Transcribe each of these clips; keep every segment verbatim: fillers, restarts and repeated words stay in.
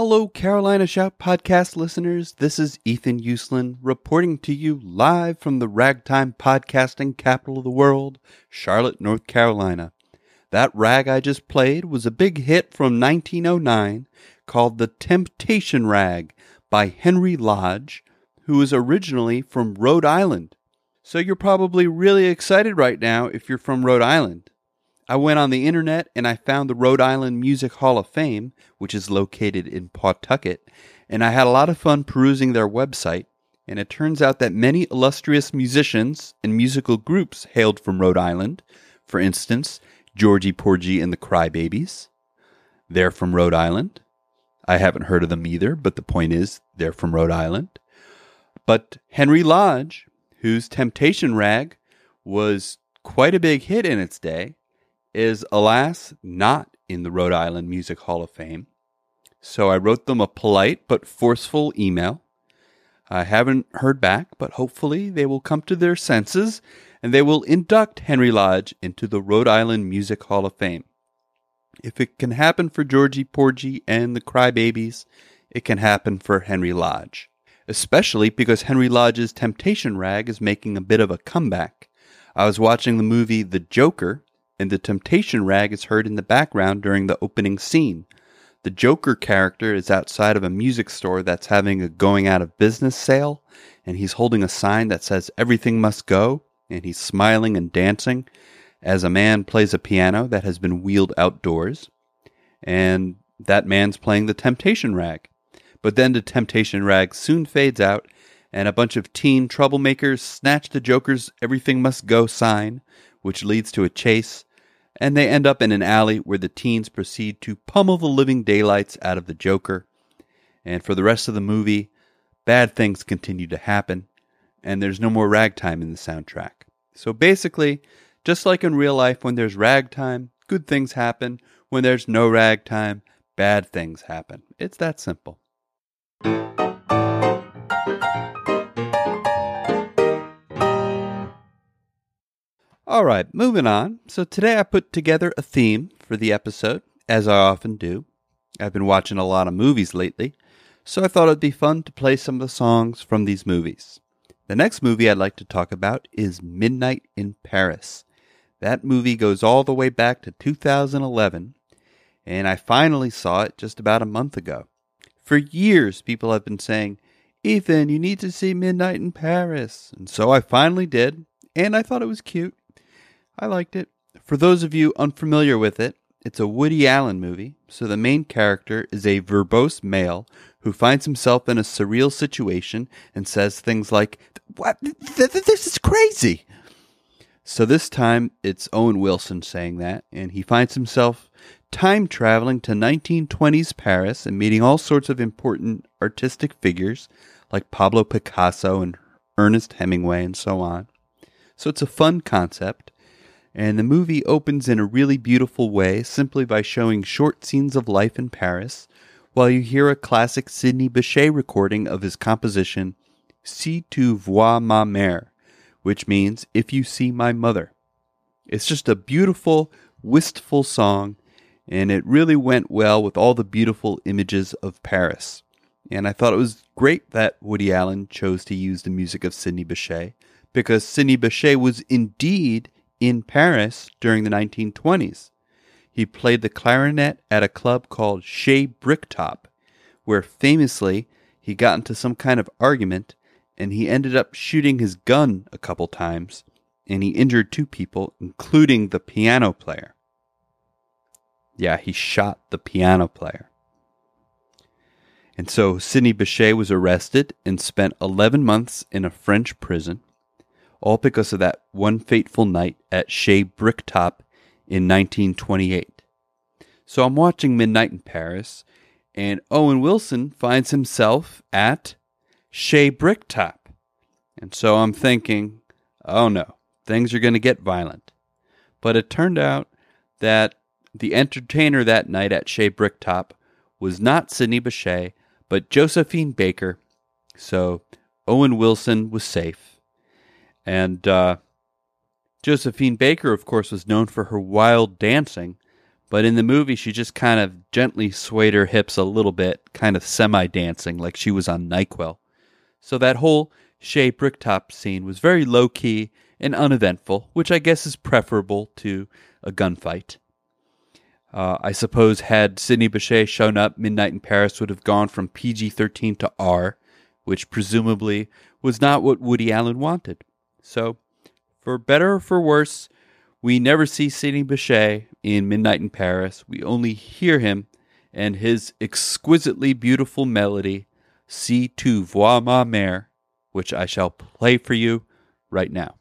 Hello, Carolina Shout podcast listeners. This is Ethan Uslan reporting to you live from the ragtime podcasting capital of the world, Charlotte, North Carolina. That rag I just played was a big hit from nineteen oh nine called The Temptation Rag by Henry Lodge, who is originally from Rhode Island. So you're probably really excited right now if you're from Rhode Island. I went on the internet and I found the Rhode Island Music Hall of Fame, which is located in Pawtucket, and I had a lot of fun perusing their website, and it turns out that many illustrious musicians and musical groups hailed from Rhode Island. For instance, Georgie Porgy and the Crybabies. They're from Rhode Island. I haven't heard of them either, but the point is, they're from Rhode Island. But Henry Lodge, whose Temptation Rag was quite a big hit in its day, is, alas, not in the Rhode Island Music Hall of Fame. So I wrote them a polite but forceful email. I haven't heard back, but hopefully they will come to their senses and they will induct Henry Lodge into the Rhode Island Music Hall of Fame. If it can happen for Georgie Porgy and the Crybabies, it can happen for Henry Lodge. Especially because Henry Lodge's Temptation Rag is making a bit of a comeback. I was watching the movie The Joker, and the Temptation Rag is heard in the background during the opening scene. The Joker character is outside of a music store that's having a going out of business sale, and he's holding a sign that says everything must go, and he's smiling and dancing as a man plays a piano that has been wheeled outdoors, and that man's playing the Temptation Rag. But then the Temptation Rag soon fades out, and a bunch of teen troublemakers snatch the Joker's everything must go sign, which leads to a chase, and they end up in an alley where the teens proceed to pummel the living daylights out of the Joker. And for the rest of the movie, bad things continue to happen, and there's no more ragtime in the soundtrack. So basically, just like in real life, when there's ragtime, good things happen. When there's no ragtime, bad things happen. It's that simple. All right, moving on. So today I put together a theme for the episode, as I often do. I've been watching a lot of movies lately, so I thought it'd be fun to play some of the songs from these movies. The next movie I'd like to talk about is Midnight in Paris. That movie goes all the way back to two thousand eleven, and I finally saw it just about a month ago. For years, people have been saying, "Ethan, you need to see Midnight in Paris." And so I finally did, and I thought it was cute. I liked it. For those of you unfamiliar with it, it's a Woody Allen movie, so the main character is a verbose male who finds himself in a surreal situation and says things like, "What? This is crazy!" So this time, it's Owen Wilson saying that, and he finds himself time-traveling to nineteen twenties Paris and meeting all sorts of important artistic figures like Pablo Picasso and Ernest Hemingway and so on. So it's a fun concept. And the movie opens in a really beautiful way simply by showing short scenes of life in Paris, while you hear a classic Sidney Bechet recording of his composition, Si tu vois ma mère, which means, if you see my mother. It's just a beautiful, wistful song, and it really went well with all the beautiful images of Paris. And I thought it was great that Woody Allen chose to use the music of Sidney Bechet, because Sidney Bechet was indeed in Paris during the nineteen twenties. He played the clarinet at a club called Chez Bricktop, where famously he got into some kind of argument and he ended up shooting his gun a couple times, and he injured two people, including the piano player. Yeah, he shot the piano player. And so Sidney Bechet was arrested and spent eleven months in a French prison, all because of that one fateful night at Chez Bricktop in nineteen twenty-eight. So I'm watching Midnight in Paris, and Owen Wilson finds himself at Chez Bricktop. And so I'm thinking, oh no, things are going to get violent. But it turned out that the entertainer that night at Chez Bricktop was not Sidney Bechet, but Josephine Baker. So Owen Wilson was safe. And uh, Josephine Baker, of course, was known for her wild dancing, But in the movie, she just kind of gently swayed her hips a little bit, kind of semi-dancing like she was on NyQuil. So that whole Shea Bricktop scene was very low-key and uneventful, which I guess is preferable to a gunfight. Uh, I suppose had Sidney Bechet shown up, Midnight in Paris would have gone from P G thirteen to R, which presumably was not what Woody Allen wanted. So, for better or for worse, we never see Sidney Bechet in Midnight in Paris. We only hear him and his exquisitely beautiful melody, Si tu vois ma mère, which I shall play for you right now.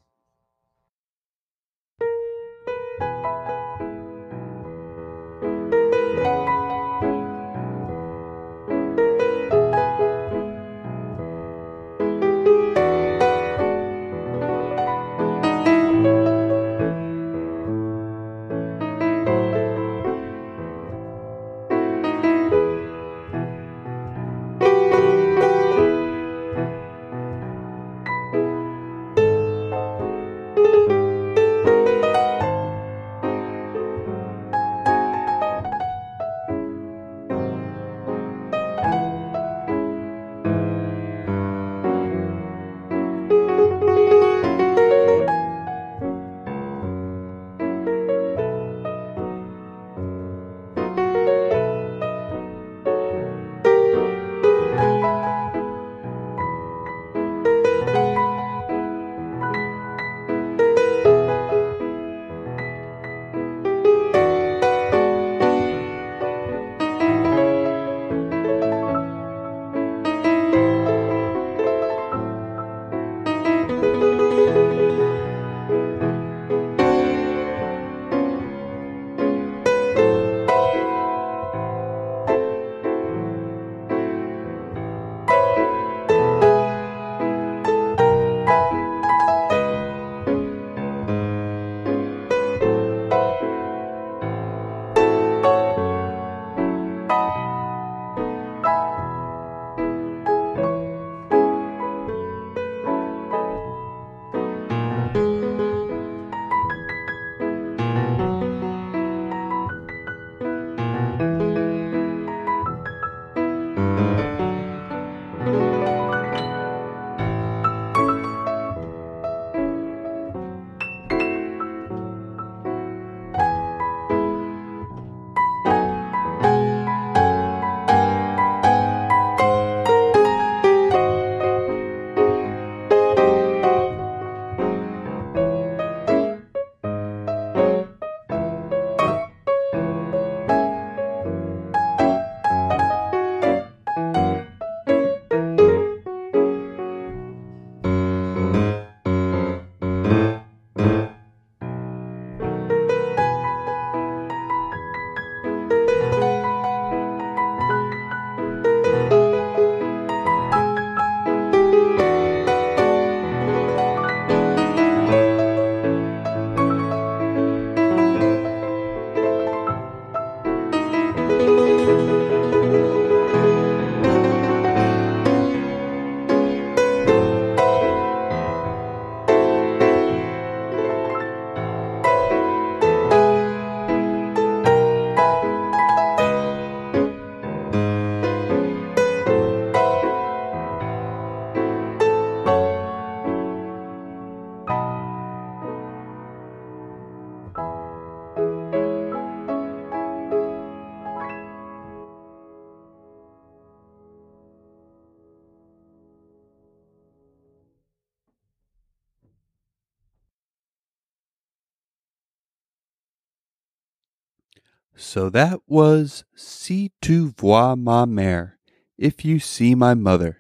So that was Si tu vois ma mère, If You See My Mother,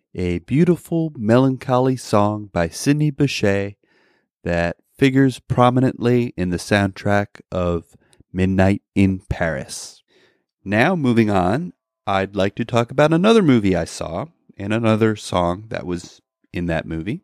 a beautiful melancholy song by Sidney Bechet that figures prominently in the soundtrack of Midnight in Paris. Now, moving on, I'd like to talk about another movie I saw and another song that was in that movie.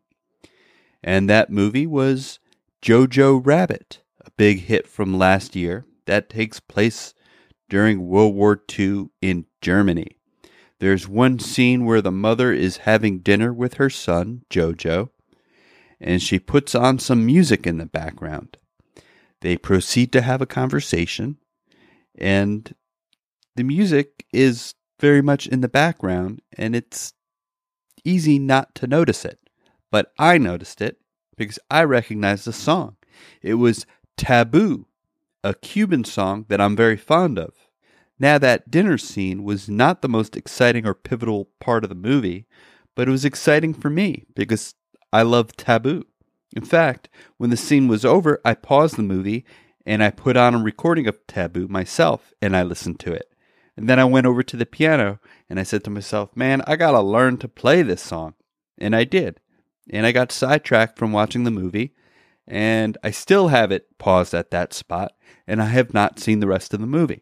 And that movie was Jojo Rabbit, a big hit from last year that takes place during World War Two in Germany. There's one scene where the mother is having dinner with her son, Jojo, and she puts on some music in the background. They proceed to have a conversation, And the music is very much in the background, and it's easy not to notice it. But I noticed it because I recognized the song. It was Taboo, a Cuban song that I'm very fond of. Now, that dinner scene was not the most exciting or pivotal part of the movie, but it was exciting for me because I love Taboo. In fact, when the scene was over, I paused the movie and I put on a recording of Taboo myself and I listened to it. And then I went over to the piano and I said to myself, man, I gotta learn to play this song. And I did. And I got sidetracked from watching the movie, and I still have it paused at that spot, and I have not seen the rest of the movie.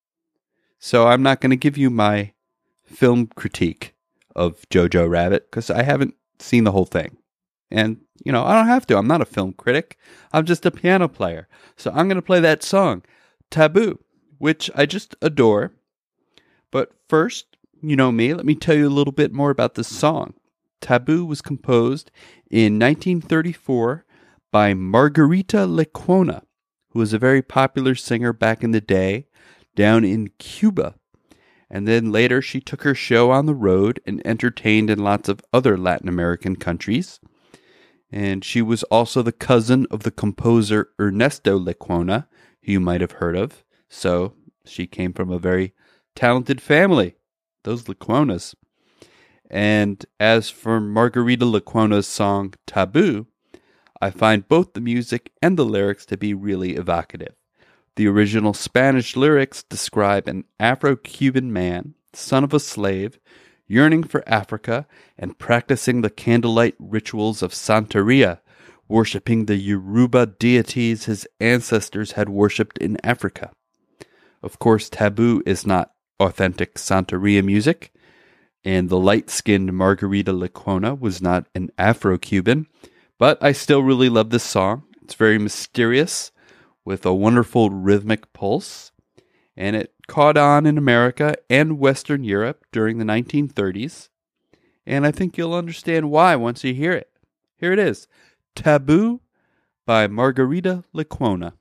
So I'm not going to give you my film critique of Jojo Rabbit because I haven't seen the whole thing. And, you know, I don't have to. I'm not a film critic. I'm just a piano player. So I'm going to play that song, Taboo, which I just adore. But first, you know me, let me tell you a little bit more about this song. Taboo was composed in nineteen thirty-four by Margarita Lecuona, who was a very popular singer back in the day down in Cuba. And then later she took her show on the road and entertained in lots of other Latin American countries. And she was also the cousin of the composer Ernesto Lecuona, who you might have heard of. So she came from a very talented family, those Lecuonas. And as for Margarita Lecuona's song Taboo, I find both the music and the lyrics to be really evocative. The original Spanish lyrics describe an Afro-Cuban man, son of a slave, yearning for Africa and practicing the candlelight rituals of Santeria, worshipping the Yoruba deities his ancestors had worshipped in Africa. Of course, Taboo is not authentic Santeria music, and the light-skinned Margarita Lecuona was not an Afro-Cuban, but I still really love this song. It's very mysterious, with a wonderful rhythmic pulse, and it caught on in America and Western Europe during the nineteen thirties, and I think you'll understand why once you hear it. Here it is, Taboo by Margarita Lecuona.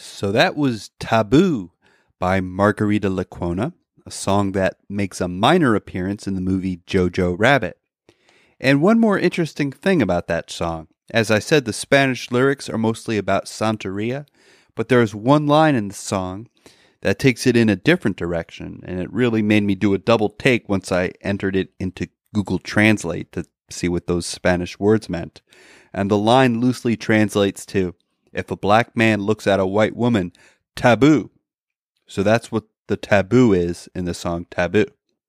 So that was Taboo by Margarita Lecuona, a song that makes a minor appearance in the movie Jojo Rabbit. And one more interesting thing about that song. As I said, the Spanish lyrics are mostly about Santeria, but there's one line in the song that takes it in a different direction, and it really made me do a double take once I entered it into Google Translate to see what those Spanish words meant. And the line loosely translates to, if a black man looks at a white woman, taboo. So that's what the taboo is in the song Taboo.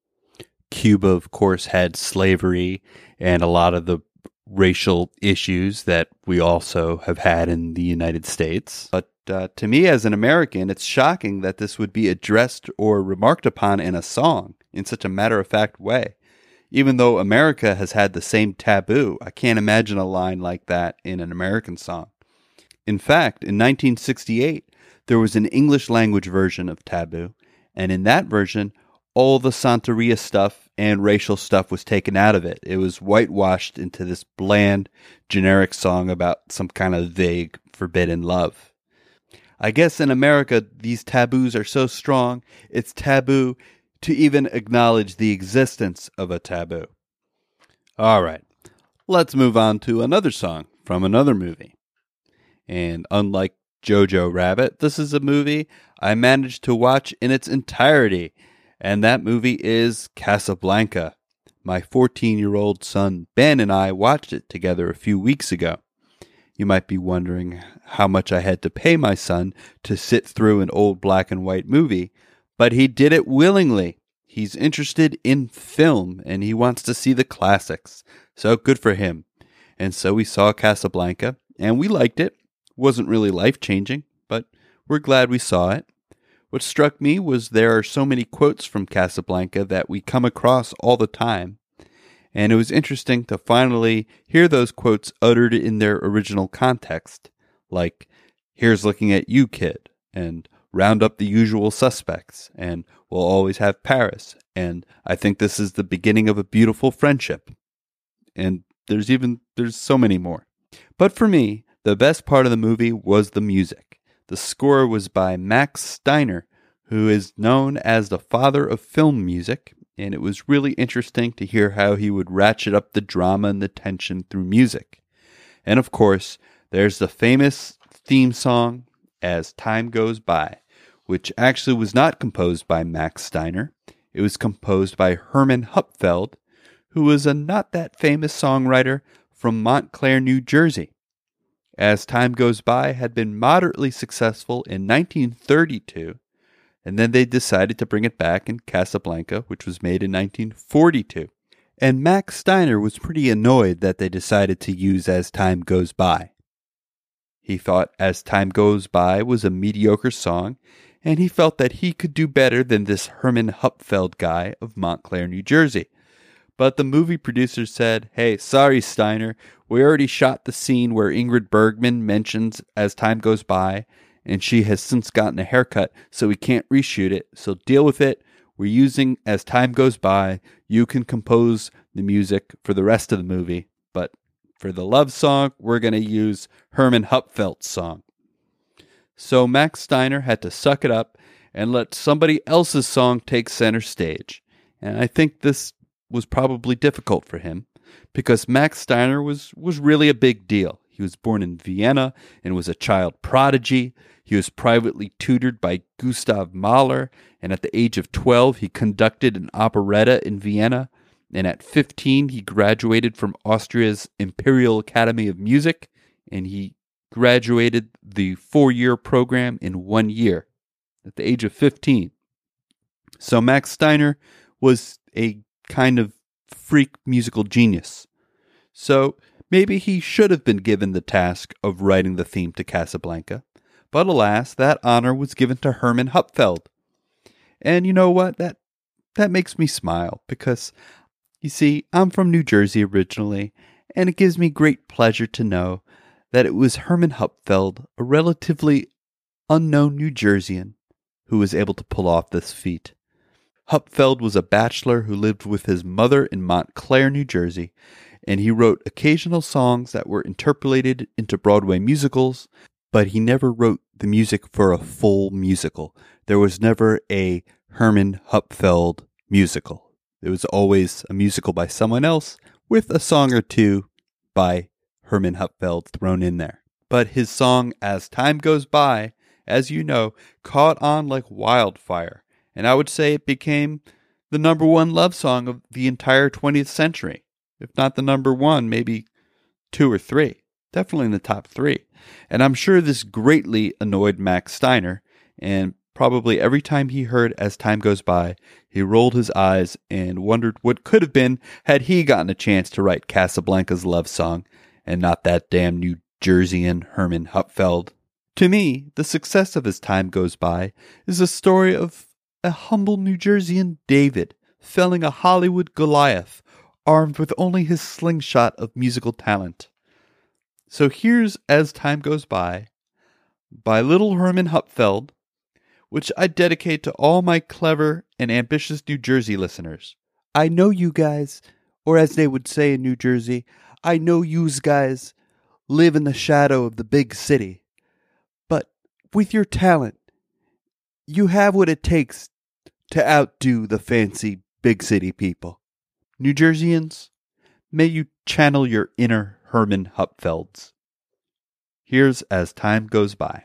Cuba, of course, had slavery and a lot of the racial issues that we also have had in the United States. But uh, to me, as an American, it's shocking that this would be addressed or remarked upon in a song in such a matter-of-fact way. Even though America has had the same taboo, I can't imagine a line like that in an American song. In fact, in nineteen sixty-eight, there was an English-language version of Taboo, and in that version, all the Santeria stuff and racial stuff was taken out of it. It was whitewashed into this bland, generic song about some kind of vague, forbidden love. I guess in America, these taboos are so strong, it's taboo to even acknowledge the existence of a taboo. All right, let's move on to another song from another movie. And unlike Jojo Rabbit, this is a movie I managed to watch in its entirety, and that movie is Casablanca. My fourteen-year-old son Ben and I watched it together a few weeks ago. You might be wondering how much I had to pay my son to sit through an old black and white movie, but he did it willingly. He's interested in film, and he wants to see the classics, so good for him. And so we saw Casablanca, and we liked it. Wasn't really life-changing, but we're glad we saw it. What struck me was there are so many quotes from Casablanca that we come across all the time, and it was interesting to finally hear those quotes uttered in their original context, like, here's looking at you, kid, and round up the usual suspects, and we'll always have Paris, and I think this is the beginning of a beautiful friendship. And there's even, there's so many more. But for me, the best part of the movie was the music. The score was by Max Steiner, who is known as the father of film music, and it was really interesting to hear how he would ratchet up the drama and the tension through music. And of course, there's the famous theme song, As Time Goes By, which actually was not composed by Max Steiner. It was composed by Herman Hupfeld, who was a not that famous songwriter from Montclair, New Jersey. As Time Goes By had been moderately successful in nineteen thirty-two, and then they decided to bring it back in Casablanca, which was made in nineteen forty-two. And Max Steiner was pretty annoyed that they decided to use As Time Goes By. He thought As Time Goes By was a mediocre song, and he felt that he could do better than this Herman Hupfeld guy of Montclair, New Jersey. But the movie producers said, hey, sorry, Steiner, we already shot the scene where Ingrid Bergman mentions As Time Goes By, and she has since gotten a haircut, so we can't reshoot it, so deal with it. We're using As Time Goes By. You can compose the music for the rest of the movie, but for the love song, we're going to use Herman Hupfeld's song. So Max Steiner had to suck it up and let somebody else's song take center stage. And I think this was probably difficult for him because Max Steiner was, was really a big deal. He was born in Vienna and was a child prodigy. He was privately tutored by Gustav Mahler, and at the age of twelve, he conducted an operetta in Vienna. And at fifteen, he graduated from Austria's Imperial Academy of Music, and he graduated the four-year program in one year at the age of fifteen. So Max Steiner was a kind of freak musical genius. So maybe he should have been given the task of writing the theme to Casablanca. But alas, that honor was given to Herman Hupfeld. And you know what? That that makes me smile because, you see, I'm from New Jersey originally, and it gives me great pleasure to know that it was Herman Hupfeld, a relatively unknown New Jerseyan, who was able to pull off this feat. Hupfeld was a bachelor who lived with his mother in Montclair, New Jersey, and he wrote occasional songs that were interpolated into Broadway musicals, but he never wrote the music for a full musical. There was never a Herman Hupfeld musical. It was always a musical by someone else with a song or two by Herman Hupfeld thrown in there. But his song, As Time Goes By, as you know, caught on like wildfire. And I would say it became the number one love song of the entire twentieth century. If not the number one, maybe two or three. Definitely in the top three. And I'm sure this greatly annoyed Max Steiner, and probably every time he heard As Time Goes By, he rolled his eyes and wondered what could have been had he gotten a chance to write Casablanca's love song, and not that damn New Jerseyan Herman Hupfeld. To me, the success of As Time Goes By is a story of a humble New Jerseyan David felling a Hollywood Goliath, armed with only his slingshot of musical talent. So here's As Time Goes By, by little Herman Hupfeld, which I dedicate to all my clever and ambitious New Jersey listeners. I know you guys, or as they would say in New Jersey, I know yous guys live in the shadow of the big city. But with your talent, you have what it takes to outdo the fancy big city people. New Jerseyans, may you channel your inner Herman Hupfelds. Here's As Time Goes By.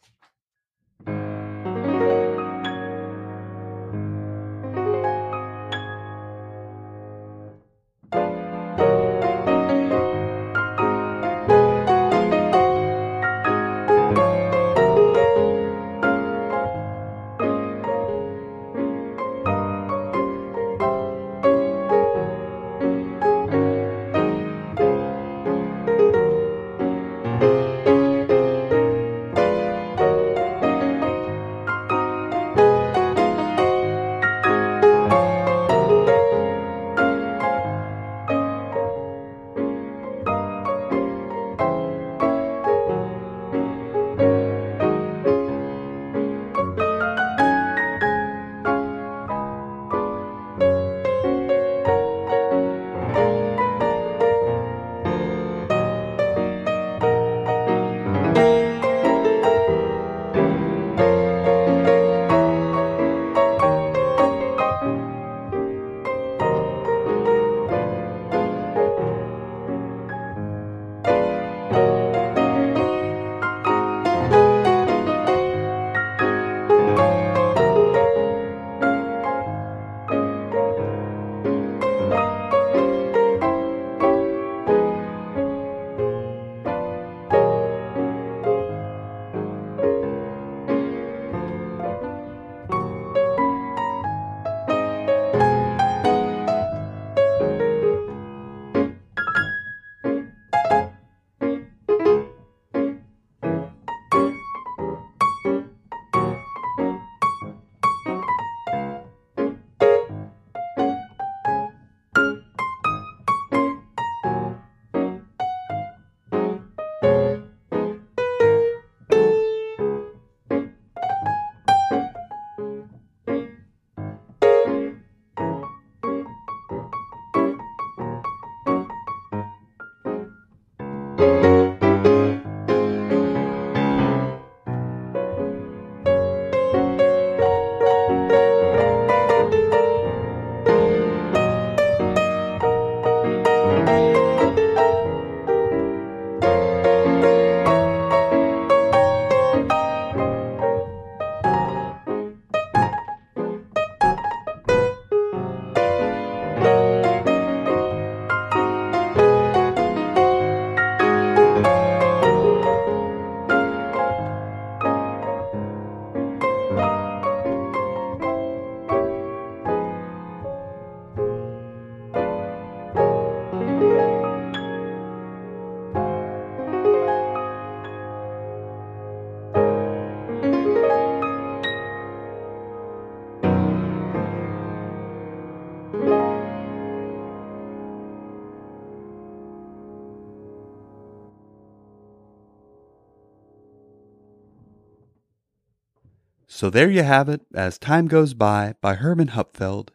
So there you have it, As Time Goes By by Herman Hupfeld,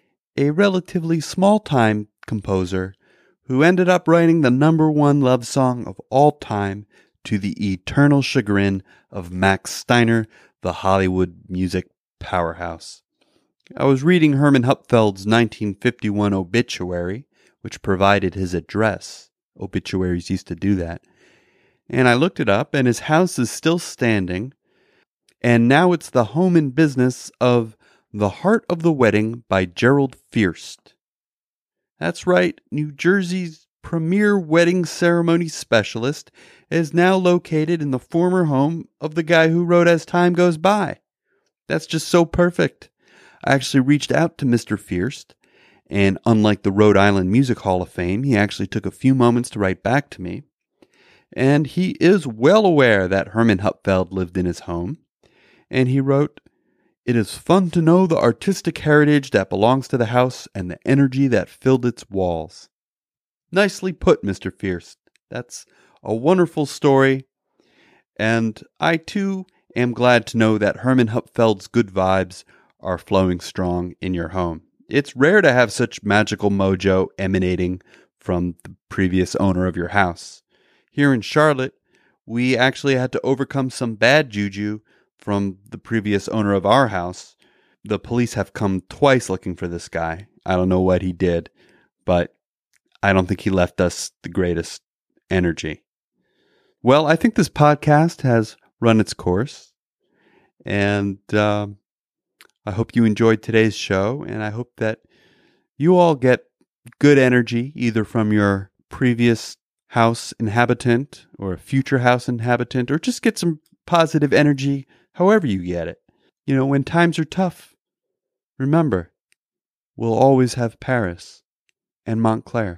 a relatively small-time composer who ended up writing the number one love song of all time to the eternal chagrin of Max Steiner, the Hollywood music powerhouse. I was reading Herman Hupfeld's nineteen fifty-one obituary, which provided his address. Obituaries used to do that. And I looked it up, and his house is still standing. And now it's the home and business of The Heart of the Wedding by Gerald Fierst. That's right, New Jersey's premier wedding ceremony specialist is now located in the former home of the guy who wrote As Time Goes By. That's just so perfect. I actually reached out to Mister Fierst, and unlike the Rhode Island Music Hall of Fame, he actually took a few moments to write back to me. And he is well aware that Herman Hupfeld lived in his home. And he wrote, "It is fun to know the artistic heritage that belongs to the house and the energy that filled its walls." Nicely put, Mister Fierst. That's a wonderful story. And I, too, am glad to know that Herman Hupfeld's good vibes are flowing strong in your home. It's rare to have such magical mojo emanating from the previous owner of your house. Here in Charlotte, we actually had to overcome some bad juju from the previous owner of our house. The police have come twice looking for this guy. I don't know what he did, but I don't think he left us the greatest energy. Well, I think this podcast has run its course, and uh, I hope you enjoyed today's show, and I hope that you all get good energy either from your previous house inhabitant or a future house inhabitant, or just get some positive energy however you get it. You know, when times are tough, remember, we'll always have Paris and Montclair.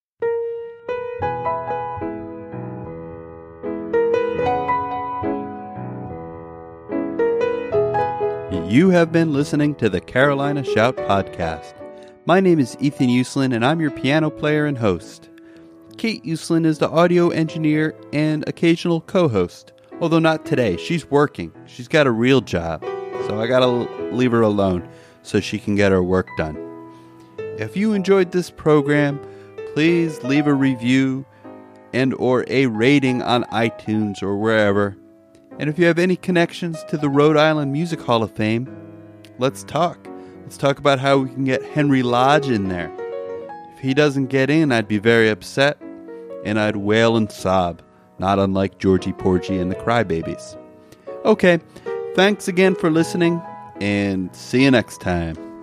You have been listening to the Carolina Shout Podcast. My name is Ethan Uslan, and I'm your piano player and host. Kate Uslan is the audio engineer and occasional co-host, although not today. She's working. She's got a real job, so I gotta leave her alone so she can get her work done. If you enjoyed this program, please leave a review and or a rating on iTunes or wherever. And if you have any connections to the Rhode Island Music Hall of Fame, let's talk. Let's talk about how we can get Henry Lodge in there. If he doesn't get in, I'd be very upset, and I'd wail and sob, not unlike Georgie Porgy and the Crybabies. Okay, thanks again for listening, and see you next time.